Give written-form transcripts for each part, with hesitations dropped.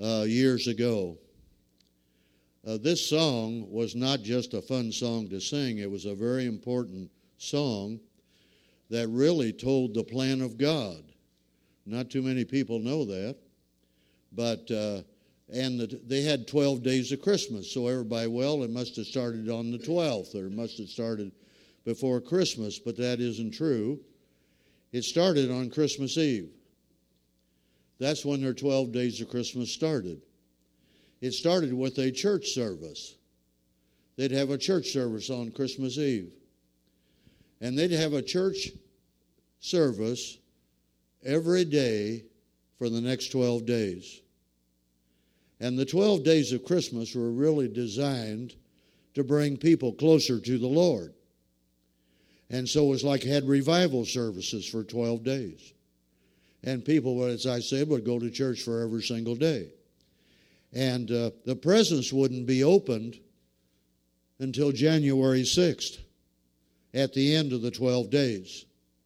years ago. This song was not just a fun song to sing. It was a very important song that really told the plan of God. Not too many people know that, but they had 12 days of Christmas, so everybody, well, it must have started on the 12th, or it must have started before Christmas, but that isn't true. It started on Christmas Eve. That's when their 12 days of Christmas started. It started with a church service. They'd have a church service on Christmas Eve. And they'd have a church service every day for the next 12 days. And the 12 days of Christmas were really designed to bring people closer to the Lord. And so it was like had revival services for 12 days. And people, as I said, would go to church for every single day. And the presents wouldn't be opened until January 6th, at the end of the 12 days.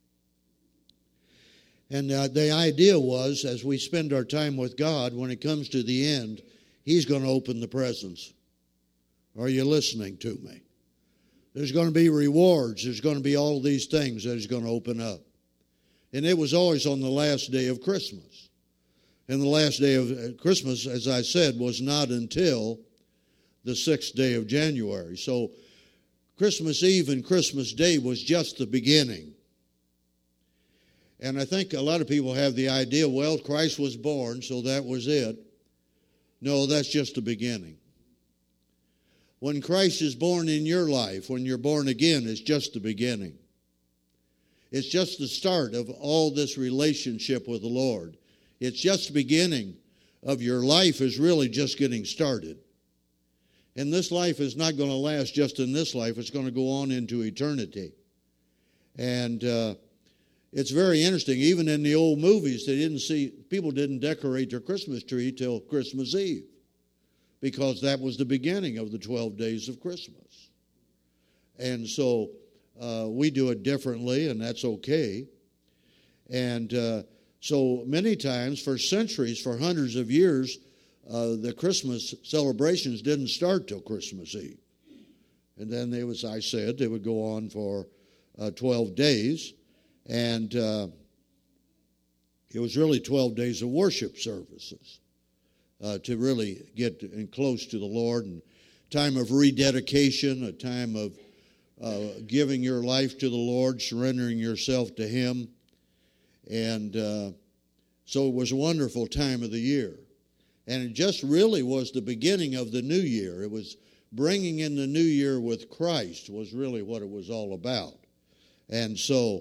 And the idea was, as we spend our time with God, when it comes to the end, He's going to open the presents. Are you listening to me? There's going to be rewards. There's going to be all these things that He's going to open up. And it was always on the last day of Christmas. And the last day of Christmas, as I said, was not until the 6th day of January. So Christmas Eve and Christmas Day was just the beginning. And I think a lot of people have the idea, well, Christ was born, so that was it. No, that's just the beginning. When Christ is born in your life, when you're born again, it's just the beginning. It's just the start of all this relationship with the Lord. It's just the beginning of your life is really just getting started. And this life is not going to last just in this life. It's going to go on into eternity. And it's very interesting. Even in the old movies, people didn't decorate their Christmas tree till Christmas Eve, because that was the beginning of the 12 days of Christmas. And so we do it differently, and that's okay. And so many times, for centuries, for hundreds of years, the Christmas celebrations didn't start till Christmas Eve. And then they would go on for 12 days. And it was really 12 days of worship services to really get close to the Lord, and time of rededication, a time of giving your life to the Lord, surrendering yourself to Him. And so it was a wonderful time of the year. And it just really was the beginning of the new year. It was bringing in the new year with Christ was really what it was all about. And so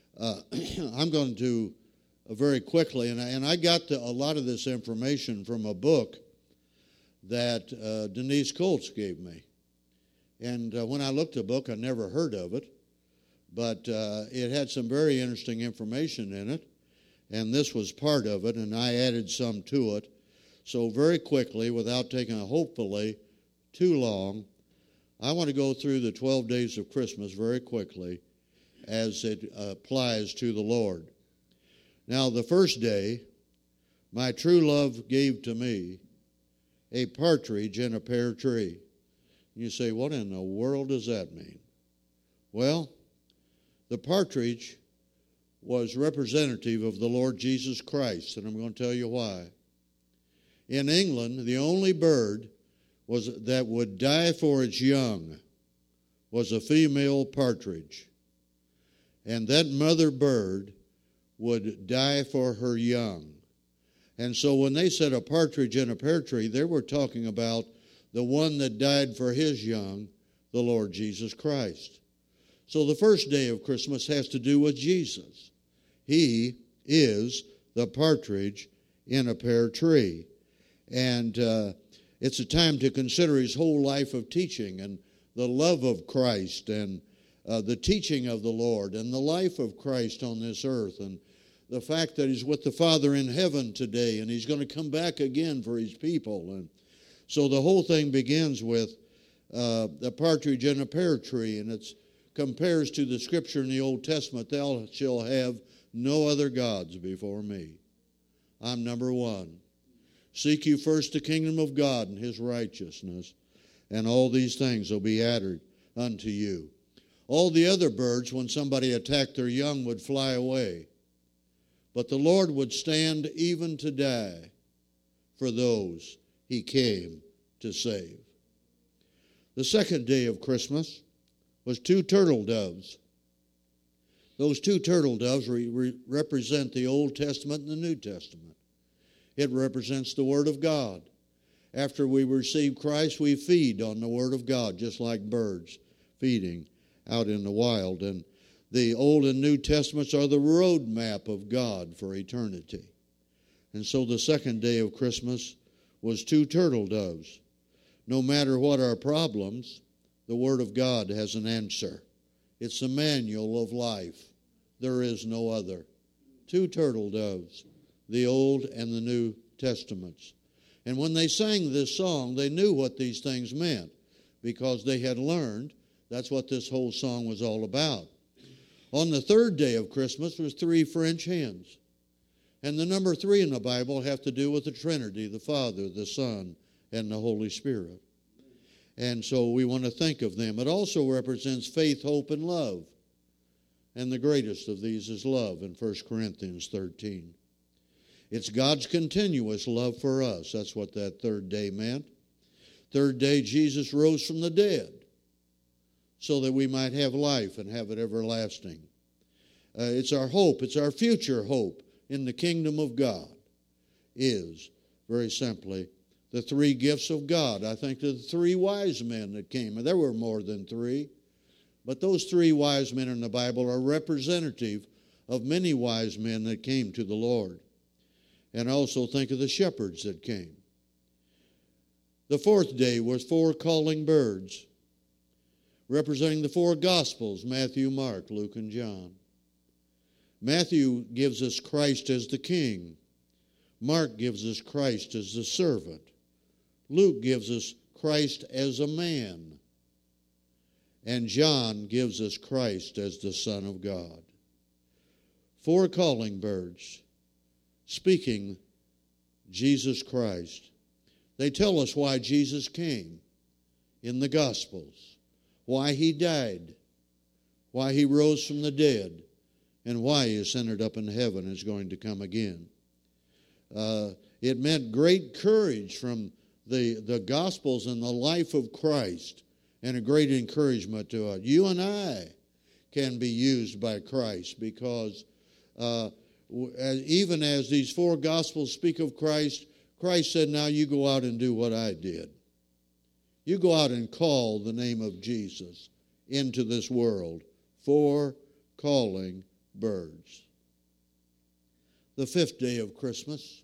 I'm going to very quickly, and I got a lot of this information from a book that Denise Colts gave me. And when I looked at the book, I never heard of it, but it had some very interesting information in it, and this was part of it, and I added some to it. So very quickly, without taking hopefully too long, I want to go through the 12 days of Christmas very quickly as it applies to the Lord. Now, the first day, my true love gave to me a partridge in a pear tree. You say, what in the world does that mean? Well, the partridge was representative of the Lord Jesus Christ, and I'm going to tell you why. In England, the only bird that would die for its young was a female partridge. And that mother bird would die for her young. And so when they said a partridge in a pear tree, they were talking about the one that died for his young, the Lord Jesus Christ. So the first day of Christmas has to do with Jesus. He is the partridge in a pear tree. And it's a time to consider His whole life of teaching and the love of Christ and the teaching of the Lord and the life of Christ on this earth, and the fact that He's with the Father in heaven today, and He's going to come back again for His people. And so the whole thing begins with the partridge in a pear tree, and it compares to the scripture in the Old Testament, thou shalt have no other gods before me. I'm number one. Seek you first the kingdom of God and his righteousness, and all these things will be added unto you. All the other birds, when somebody attacked their young, would fly away. But the Lord would stand even to die for those he came to save. The second day of Christmas was 2 turtle doves. Those 2 turtle doves represent the Old Testament and the New Testament. It represents the Word of God. After we receive Christ, we feed on the Word of God, just like birds feeding out in the wild. And the Old and New Testaments are the road map of God for eternity. And so the second day of Christmas was 2 turtle doves. No matter what our problems, the Word of God has an answer. It's the manual of life. There is no other. 2 turtle doves, the Old and the New Testaments. And when they sang this song, they knew what these things meant because they had learned. That's what this whole song was all about. On the third day of Christmas was 3 French hens. And the number 3 in the Bible have to do with the Trinity, the Father, the Son, and the Holy Spirit. And so we want to think of them. It also represents faith, hope, and love. And the greatest of these is love in 1 Corinthians 13. It's God's continuous love for us. That's what that third day meant. Third day, Jesus rose from the dead so that we might have life and have it everlasting. It's our hope. It's our future hope in the kingdom of God is, very simply, the 3 gifts of God. I think of the 3 wise men that came. And there were more than 3. But those 3 wise men in the Bible are representative of many wise men that came to the Lord. And also think of the shepherds that came. The fourth day was 4 calling birds, representing the 4 Gospels, Matthew, Mark, Luke, and John. Matthew gives us Christ as the King. Mark gives us Christ as the servant. Luke gives us Christ as a man. And John gives us Christ as the Son of God. 4 calling birds speaking Jesus Christ. They tell us why Jesus came in the Gospels, why he died, why he rose from the dead, and why he ascended up in heaven and is going to come again. It meant great courage from the Gospels and the life of Christ, and a great encouragement to us. You and I can be used by Christ because even as these 4 Gospels speak of Christ, Christ said, now you go out and do what I did. You go out and call the name of Jesus into this world. 4 calling birds. The 5th day of Christmas,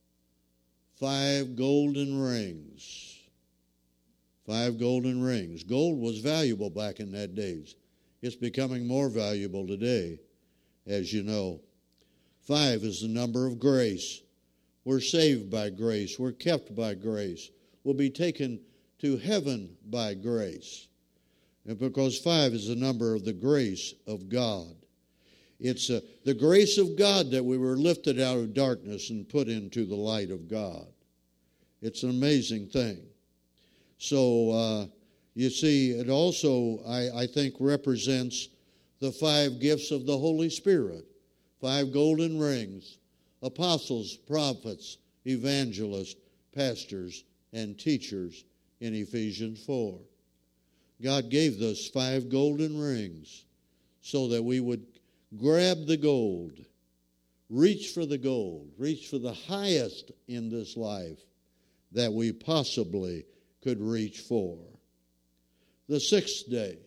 5 golden rings. 5 golden rings. Gold was valuable back in that days. It's becoming more valuable today, as you know. 5 is the number of grace. We're saved by grace. We're kept by grace. We'll be taken to heaven by grace. And because 5 is the number of the grace of God. It's the grace of God that we were lifted out of darkness and put into the light of God. It's an amazing thing. So, you see, it also, I think, represents the 5 gifts of the Holy Spirit. 5 golden rings, apostles, prophets, evangelists, pastors, and teachers in Ephesians 4. God gave us 5 golden rings so that we would grab the gold, reach for the gold, reach for the highest in this life that we possibly could reach for. The 6th day,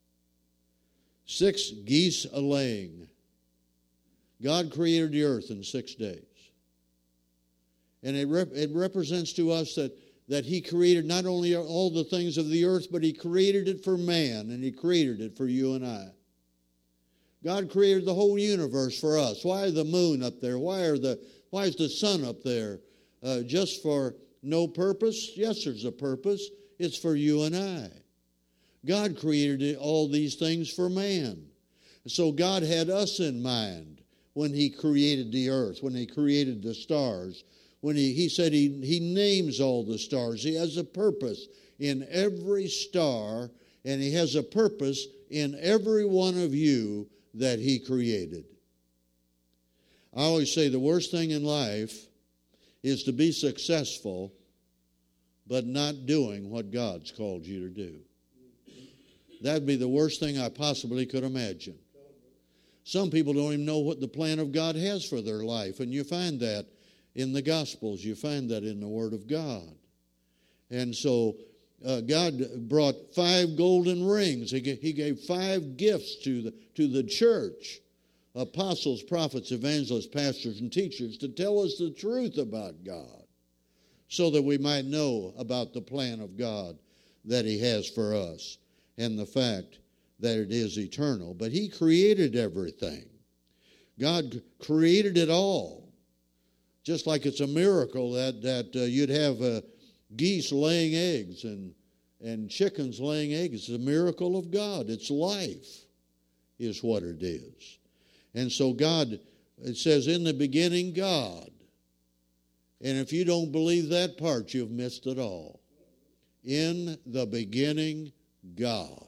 6 geese a-laying. God created the earth in 6 days. And it represents to us that he created not only all the things of the earth, but he created it for man, and he created it for you and I. God created the whole universe for us. Why is the moon up there? Why is the sun up there? Just for no purpose? Yes, there's a purpose. It's for you and I. God created all these things for man. So God had us in mind when he created the earth, when he created the stars, when he said he names all the stars. He has a purpose in every star, and he has a purpose in every one of you that he created. I always say the worst thing in life is to be successful but not doing what God's called you to do. That'd be the worst thing I possibly could imagine. Some people don't even know what the plan of God has for their life, and you find that in the Gospels. You find that in the Word of God. And so God brought 5 golden rings. He gave 5 gifts to the church, apostles, prophets, evangelists, pastors, and teachers, to tell us the truth about God so that we might know about the plan of God that he has for us and the fact that it is eternal. But he created everything. God created it all. Just like it's a miracle that you'd have geese laying eggs and chickens laying eggs. It's a miracle of God. It's life is what it is. And so God, it says, in the beginning, God. And if you don't believe that part, you've missed it all. In the beginning, God.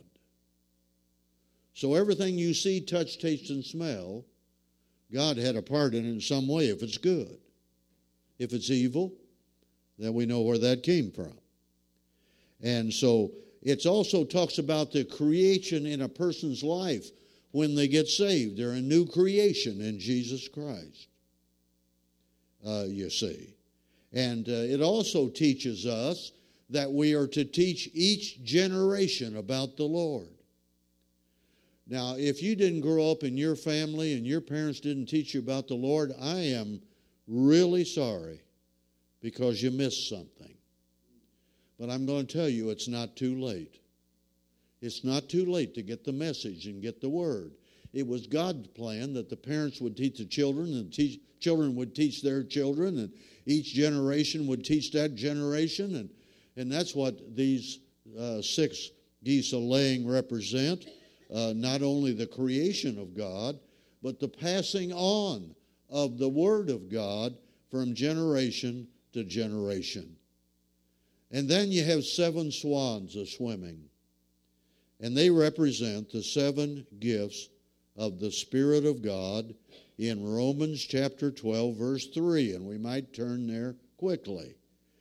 So everything you see, touch, taste, and smell, God had a part in it in some way if it's good. If it's evil, then we know where that came from. And so it also talks about the creation in a person's life when they get saved. They're a new creation in Jesus Christ, you see. And it also teaches us that we are to teach each generation about the Lord. Now, if you didn't grow up in your family and your parents didn't teach you about the Lord, I am really sorry because you missed something. But I'm going to tell you, it's not too late. It's not too late to get the message and get the word. It was God's plan that the parents would teach the children, and children would teach their children, and each generation would teach that generation. And that's what these 6 geese a-laying represent. Not only the creation of God, but the passing on of the Word of God from generation to generation. And then you have 7 swans a-swimming. And they represent the 7 gifts of the Spirit of God in Romans chapter 12, verse 3. And we might turn there quickly.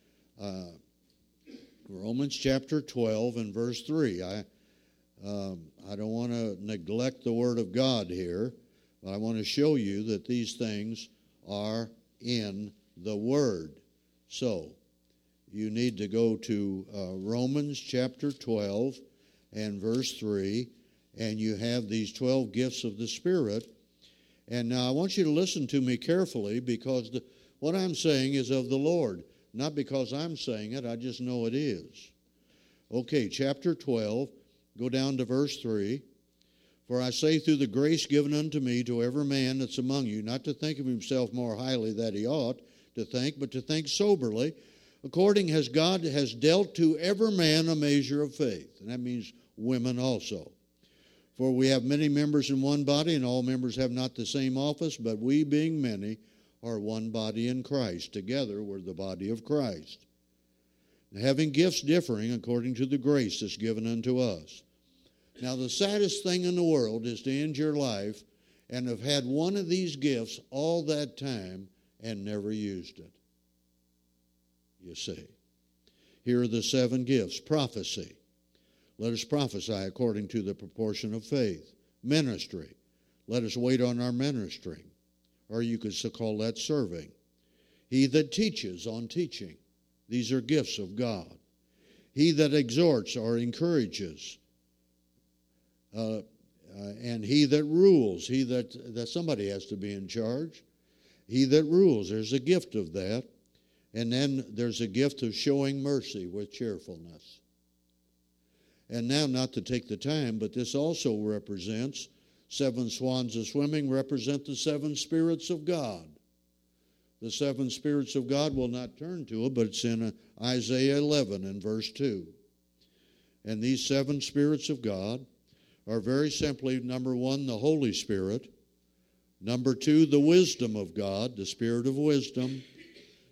Romans chapter 12 and verse 3. I don't want to neglect the Word of God here, but I want to show you that these things are in the Word. So, you need to go to Romans chapter 12 and verse 3, and you have these 12 gifts of the Spirit. And now I want you to listen to me carefully, because what I'm saying is of the Lord. Not because I'm saying it, I just know it is. Okay, chapter 12. Go down to verse 3. For I say through the grace given unto me to every man that's among you, not to think of himself more highly than he ought to think, but to think soberly, according as God has dealt to every man a measure of faith. And that means women also. For we have many members in one body, and all members have not the same office, but we, being many, are one body in Christ. Together we're the body of Christ, having gifts differing according to the grace that's given unto us. Now, the saddest thing in the world is to end your life and have had one of these gifts all that time and never used it. You see. Here are the 7 gifts. Prophecy. Let us prophesy according to the proportion of faith. Ministry. Let us wait on our ministering. Or you could call that serving. He that teaches, on teaching. These are gifts of God. He that exhorts or encourages. And he that rules. He that somebody has to be in charge. He that rules. There's a gift of that. And then there's a gift of showing mercy with cheerfulness. And now, not to take the time, but this also represents 7 swans a-swimming represent the 7 spirits of God. The 7 spirits of God, will not turn to it, but it's in Isaiah 11 and verse 2. And these 7 spirits of God are very simply, number 1, the Holy Spirit. Number 2, the wisdom of God, the spirit of wisdom.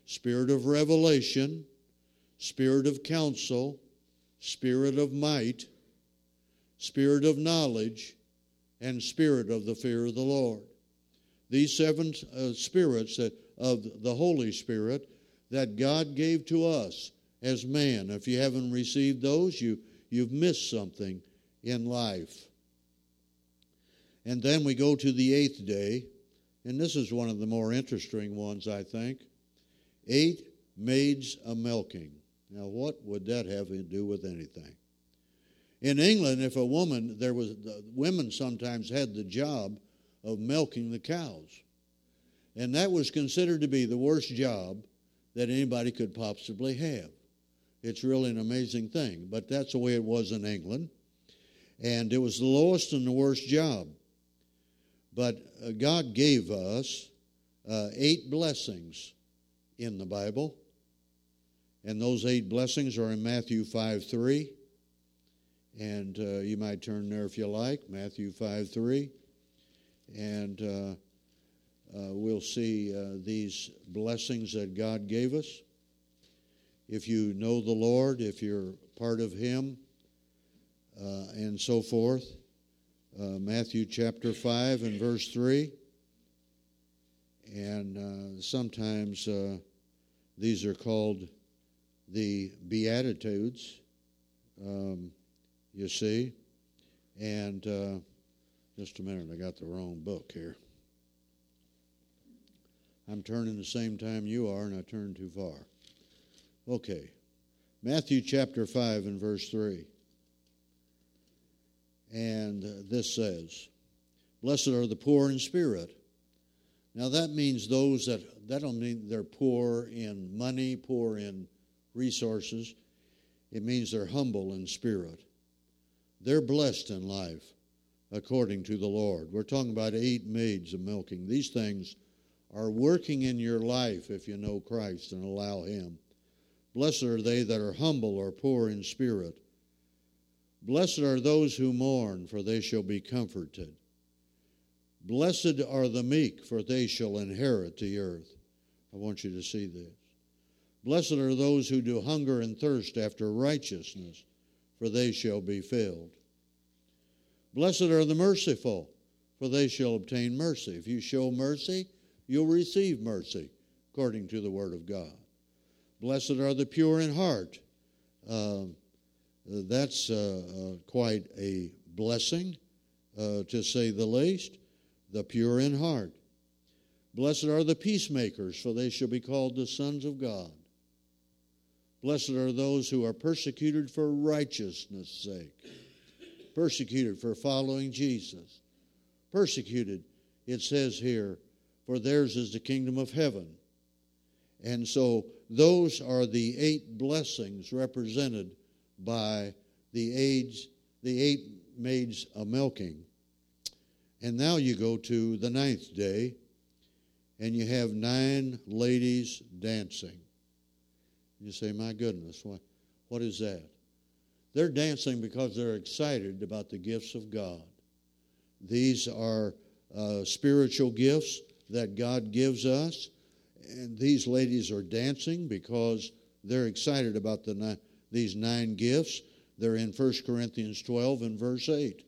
Spirit of revelation, Spirit of counsel, Spirit of might, Spirit of knowledge, and Spirit of the fear of the Lord. These seven spirits of the Holy Spirit that God gave to us as man. If you haven't received those, you've missed something in life. And then we go to the 8th day, and this is one of the more interesting ones, I think. 8 maids a-milking. Now, what would that have to do with anything? In England, if a woman, women sometimes had the job of milking the cows. And that was considered to be the worst job that anybody could possibly have. It's really an amazing thing, but that's the way it was in England. And it was the lowest and the worst job. But God gave us 8 blessings in the Bible. And those 8 blessings are in Matthew 5:3. And you might turn there if you like, Matthew 5:3. And we'll see these blessings that God gave us. If you know the Lord, if you're part of Him, and so forth. Matthew chapter 5 and verse 3. And sometimes these are called the Beatitudes, you see. And just a minute, I got the wrong book here. I'm turning the same time you are, and I turned too far. Okay. Matthew chapter 5 and verse 3. And this says, "Blessed are the poor in spirit." Now that means those that don't mean they're poor in money, poor in resources. It means they're humble in spirit. They're blessed in life according to the Lord. We're talking about 8 maids of milking. These things are working in your life if you know Christ and allow Him. Blessed are they that are humble or poor in spirit. Blessed are those who mourn, for they shall be comforted. Blessed are the meek, for they shall inherit the earth. I want you to see this. Blessed are those who do hunger and thirst after righteousness, for they shall be filled. Blessed are the merciful, for they shall obtain mercy. If you show mercy, you'll receive mercy, according to the Word of God. Blessed are the pure in heart. That's quite a blessing, to say the least. The pure in heart. Blessed are the peacemakers, for they shall be called the sons of God. Blessed are those who are persecuted for righteousness' sake. Persecuted for following Jesus. Persecuted, it says here, for theirs is the kingdom of heaven. And so those are the 8 blessings represented by the 8 maids a milking. And now you go to the 9th day, and you have 9 ladies dancing. You say, my goodness, what is that? They're dancing because they're excited about the gifts of God. These are spiritual gifts that God gives us, and these ladies are dancing because they're excited about these 9 gifts. They're in 1 Corinthians 12 and verse 8.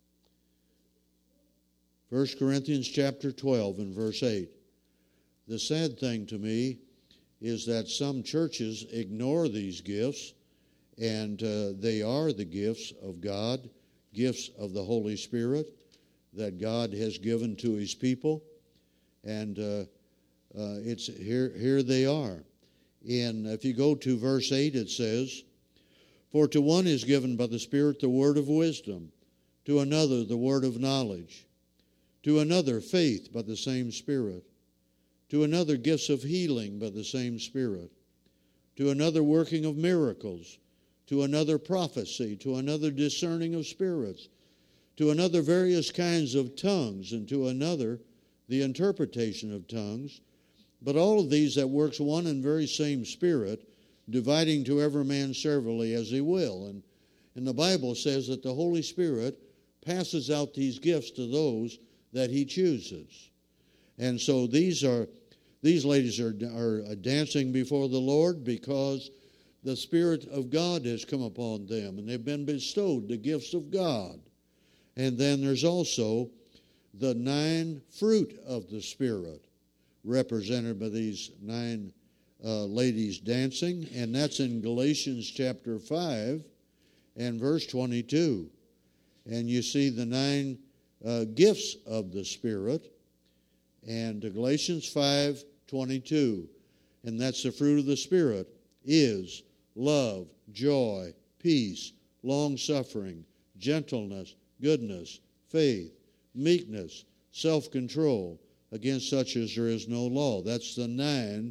1 Corinthians chapter 12 and verse 8. The sad thing to me is that some churches ignore these gifts, and they are the gifts of God, gifts of the Holy Spirit that God has given to His people. And it's here they are. If you go to verse 8, it says, "For to one is given by the Spirit the word of wisdom, to another the word of knowledge, to another faith by the same Spirit, to another gifts of healing by the same Spirit, to another working of miracles, to another prophecy, to another discerning of spirits, to another various kinds of tongues, and to another the interpretation of tongues. But all of these that works one and very same Spirit, dividing to every man severally as He will." And the Bible says that the Holy Spirit passes out these gifts to those that He chooses. And so these are These ladies are dancing before the Lord because the Spirit of God has come upon them, and they've been bestowed the gifts of God. And then there's also the 9 fruit of the Spirit, represented by these 9 ladies dancing, and that's in Galatians chapter 5 and verse 22. And you see the 9 gifts of the Spirit, and Galatians 5:22, and that's the fruit of the Spirit, is love, joy, peace, long-suffering, gentleness, goodness, faith, meekness, self-control. Against such as there is no law. That's the 9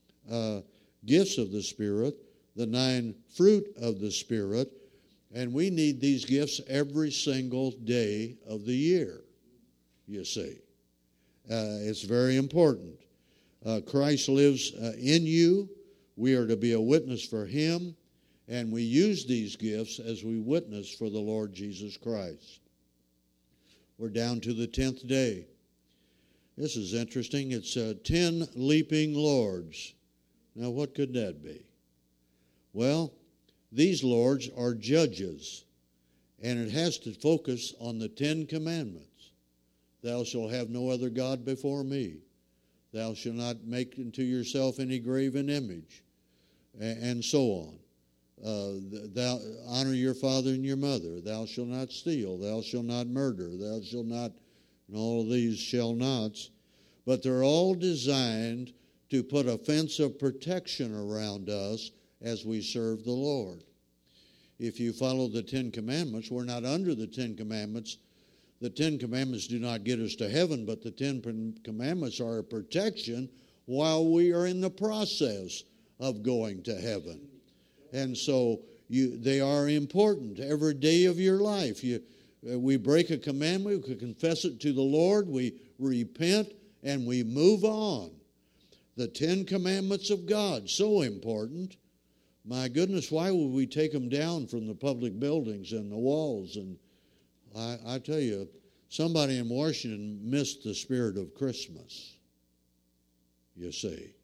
gifts of the Spirit, the 9 fruit of the Spirit, and we need these gifts every single day of the year, you see. It's very important. Christ lives in you. We are to be a witness for Him, and we use these gifts as we witness for the Lord Jesus Christ. We're down to the 10th day. This is interesting. It's 10 leaping lords. Now, what could that be? Well, these lords are judges, and it has to focus on the 10 commandments. Thou shalt have no other God before me. Thou shalt not make unto yourself any graven image, and so on. Thou honor your father and your mother. Thou shalt not steal. Thou shalt not murder. Thou shalt not, and all of these shall nots. But they're all designed to put a fence of protection around us as we serve the Lord. If you follow the 10 Commandments, we're not under the 10 Commandments. The 10 Commandments do not get us to heaven, but the 10 Commandments are a protection while we are in the process of going to heaven. And so they are important every day of your life. We break a commandment, we confess it to the Lord, we repent, and we move on. The 10 Commandments of God, so important. My goodness, why would we take them down from the public buildings and the walls? And I tell you, somebody in Washington missed the spirit of Christmas, you see.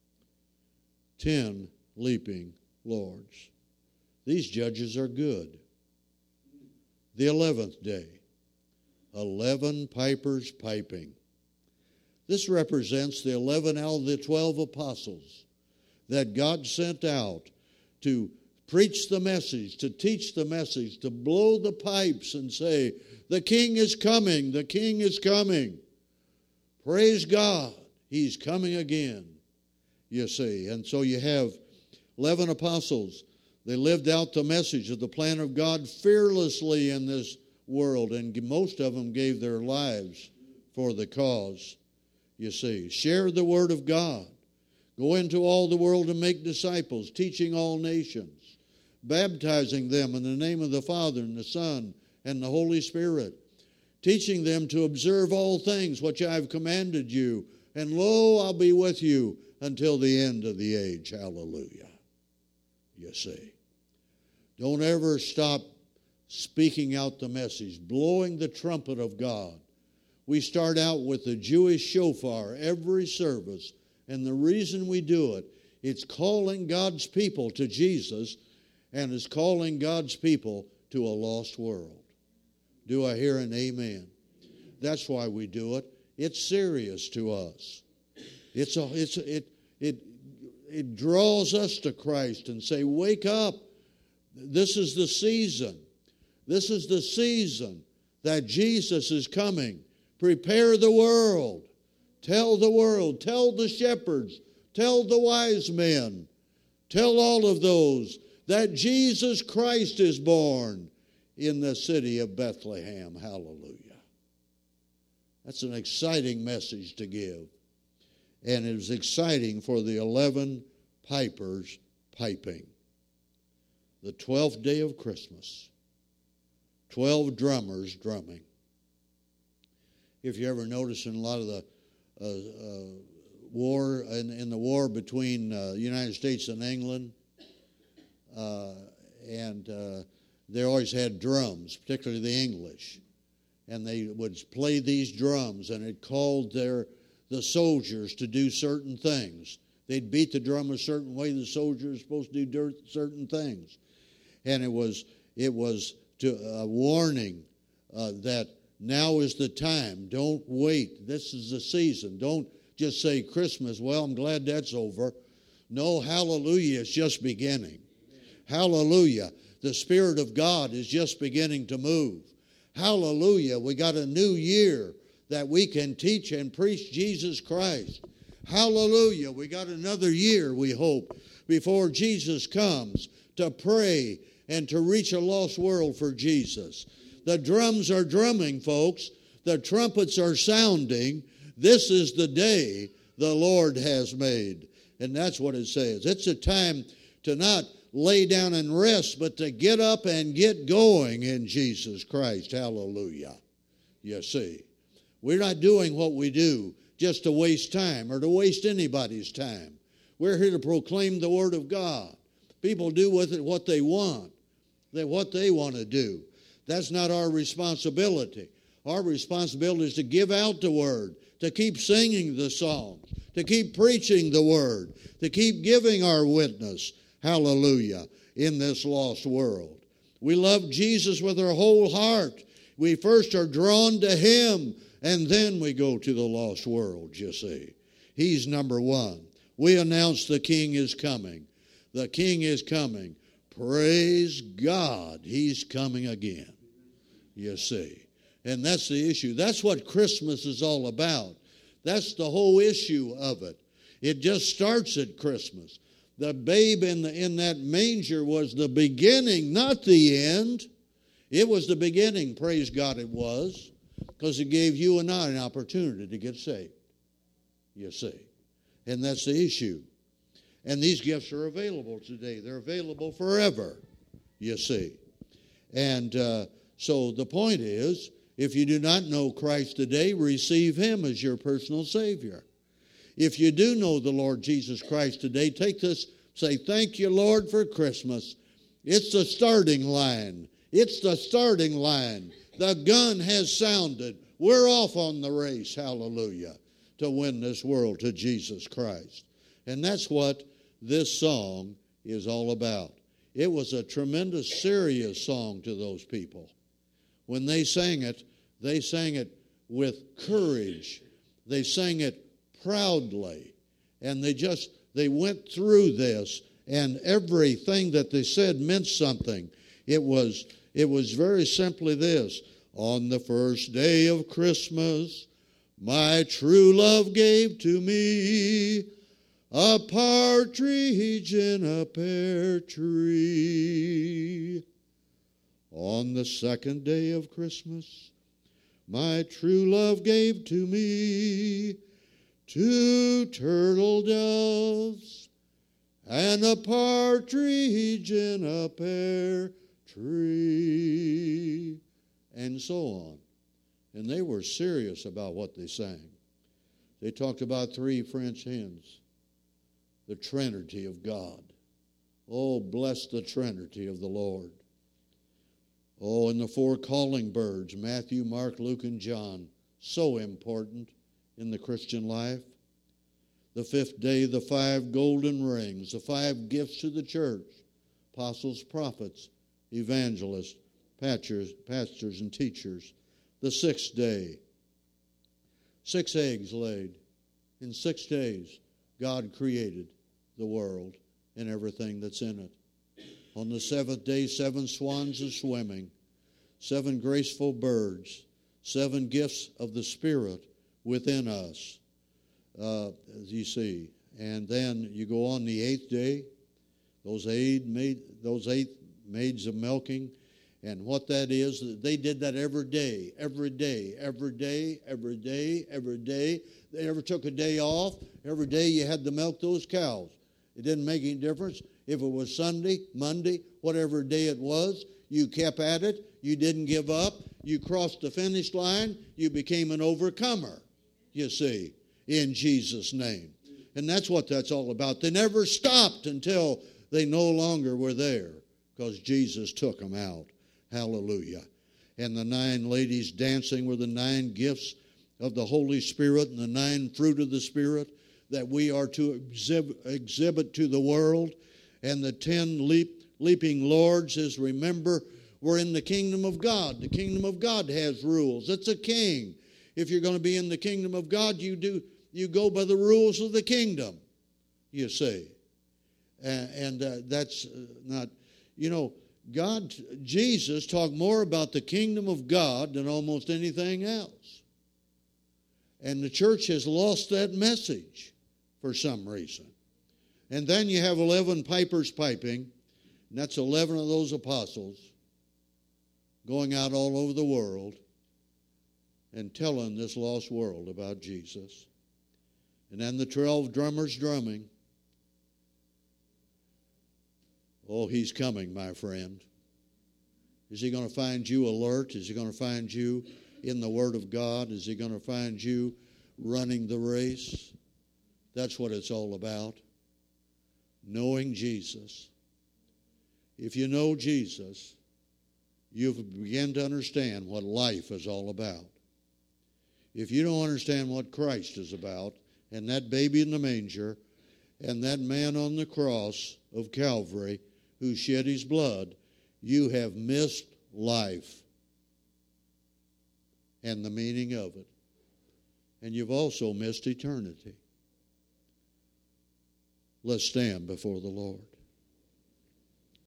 10 leaping lords. These judges are good. The 11th day, 11 pipers piping. This represents the 11 out of the 12 apostles that God sent out to preach the message, to teach the message, to blow the pipes and say, the King is coming, the King is coming. Praise God, He's coming again, you see. And so you have 11 apostles. They lived out the message of the plan of God fearlessly in this world, and most of them gave their lives for the cause, you see. Share the Word of God. Go into all the world and make disciples, teaching all nations, baptizing them in the name of the Father and the Son and the Holy Spirit, teaching them to observe all things which I have commanded you, and lo, I'll be with you until the end of the age. Hallelujah. You see. Don't ever stop speaking out the message, blowing the trumpet of God. We start out with the Jewish shofar every service, and the reason we do it, it's calling God's people to Jesus, and it's calling God's people to a lost world. Do I hear an amen? That's why we do it. It's serious to us. It draws us to Christ and say, wake up. This is the season. This is the season that Jesus is coming. Prepare the world. Tell the world. Tell the shepherds. Tell the wise men. Tell all of those that Jesus Christ is born in the city of Bethlehem. Hallelujah. That's an exciting message to give. And it was exciting for the 11 pipers piping. The 12th day of Christmas. 12 drummers drumming. If you ever notice in a lot of the war, in the war between the United States and England, they always had drums, particularly the English. And they would play these drums, and it called their the soldiers to do certain things. They'd beat the drum a certain way. The soldiers were supposed to do certain things. And it was a warning that now is the time. Don't wait. This is the season. Don't just say Christmas. Well, I'm glad that's over. No, hallelujah, it's just beginning. Hallelujah. The Spirit of God is just beginning to move. Hallelujah. We got a new year that we can teach and preach Jesus Christ. Hallelujah. We got another year, we hope, before Jesus comes to pray and to reach a lost world for Jesus. The drums are drumming, folks. The trumpets are sounding. This is the day the Lord has made. And that's what it says. It's a time to not lay down and rest, but to get up and get going in Jesus Christ. Hallelujah. You see, we're not doing what we do just to waste time or to waste anybody's time. We're here to proclaim the Word of God. People do with it what they want, what they want to do. That's not our responsibility. Our responsibility is to give out the Word, to keep singing the songs, to keep preaching the Word, to keep giving our witness, hallelujah, in this lost world. We love Jesus with our whole heart. We first are drawn to Him, and then we go to the lost world, you see. He's number one. We announce the King is coming. The King is coming. Praise God, He's coming again, you see. And that's the issue. That's what Christmas is all about. That's the whole issue of it. It just starts at Christmas. The babe in that manger was the beginning, not the end. It was the beginning, praise God it was, because it gave you and I an opportunity to get saved, you see. And that's the issue. And these gifts are available today. They're available forever, you see. And so the point is, if you do not know Christ today, receive Him as your personal Savior. If you do know the Lord Jesus Christ today, take this, say, thank you, Lord, for Christmas. It's the starting line. It's the starting line. The gun has sounded. We're off on the race, hallelujah, to win this world to Jesus Christ. And that's what this song is all about. It was a tremendous, serious song to those people. When they sang it with courage. They sang it proudly. And they went through this, and everything that they said meant something. It was very simply this: on the first day of Christmas, my true love gave to me a partridge in a pear tree. On the second day of Christmas, my true love gave to me 2 turtle doves and a partridge in a pear tree, and so on. And they were serious about what they sang. They talked about 3 French hens, the Trinity of God. Oh, bless the Trinity of the Lord. Oh, and the 4 calling birds, Matthew, Mark, Luke, and John, so important in the Christian life. The 5th day, the 5 golden rings, the 5 gifts to the church: apostles, prophets, evangelists, pastors, and teachers. The 6th day, 6 eggs laid. In 6 days, God created the world and everything that's in it. On the 7th day, 7 swans are swimming, 7 graceful birds, 7 gifts of the Spirit within us, as you see. And then you go on the 8th day, those 8 maids of milking. And what that is, they did that every day. They never took a day off. Every day you had to milk those cows. It didn't make any difference. If it was Sunday, Monday, whatever day it was, you kept at it. You didn't give up. You crossed the finish line. You became an overcomer, you see, in Jesus' name. And that's what that's all about. They never stopped until they no longer were there, because Jesus took them out. Hallelujah. And the 9 ladies dancing were the 9 gifts of the Holy Spirit and the 9 fruit of the Spirit that we are to exhibit to the world. And the 10 leaping lords is, remember, we're in the kingdom of God. The kingdom of God has rules. It's a king. If you're going to be in the kingdom of God, you go by the rules of the kingdom, you see. And that's not, Jesus talked more about the kingdom of God than almost anything else. And the church has lost that message for some reason. And then you have 11 pipers piping, and that's 11 of those apostles going out all over the world and telling this lost world about Jesus. And then the 12 drummers drumming. Oh, he's coming, my friend. Is he going to find you alert? Is he going to find you in the Word of God? Is he going to find you running the race? That's what it's all about. Knowing Jesus. If you know Jesus, you've begun to understand what life is all about. If you don't understand what Christ is about, and that baby in the manger, and that man on the cross of Calvary who shed his blood, you have missed life and the meaning of it. And you've also missed eternity. Let's stand before the Lord.